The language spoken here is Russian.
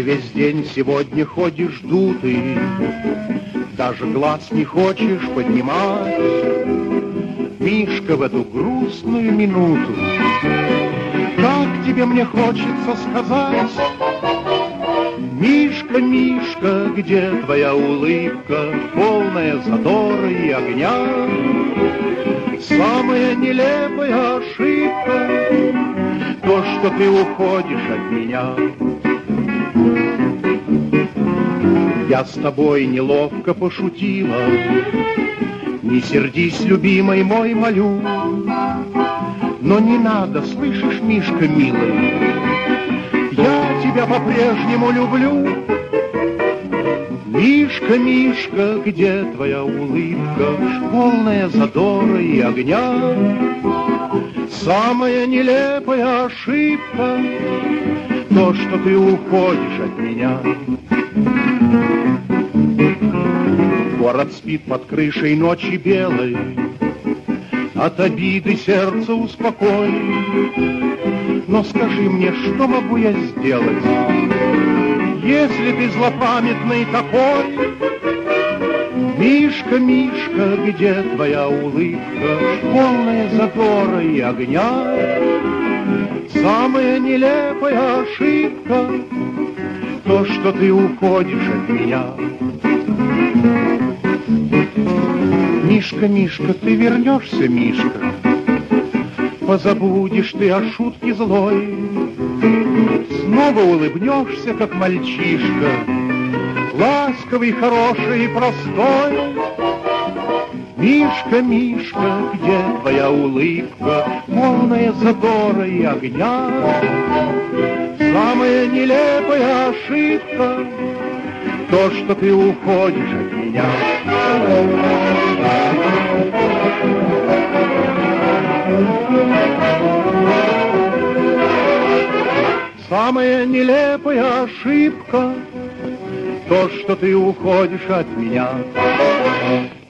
весь день сегодня ходишь дутый, даже глаз не хочешь поднимать. Мишка, в эту грустную минуту, как тебе мне хочется сказать: Мишка, Мишка, где твоя улыбка, полная задора и огня? Самая нелепая ошибка — то, что ты уходишь от меня. Я с тобой неловко пошутила, не сердись, любимый мой, молю. Но не надо, слышишь, Мишка, милый, я тебя по-прежнему люблю. Мишка, Мишка, где твоя улыбка, полная задора и огня? Самая нелепая ошибка — то, что ты уходишь от меня. Город спит под крышей ночи белой, от обиды сердце успокой. Но скажи мне, что могу я сделать, если ты злопамятный такой? Мишка, Мишка, где твоя улыбка, полная задора и огня? Самая нелепая ошибка — то, что ты уходишь от меня. Мишка, Мишка, ты вернешься, Мишка, позабудешь ты о шутке злой, снова улыбнешься, как мальчишка, ласковый, хороший и простой. Мишка, Мишка, где твоя улыбка, полная задора и огня? Самая нелепая ошибка — то, что ты уходишь от меня. Самая нелепая ошибка — то, что ты уходишь от меня.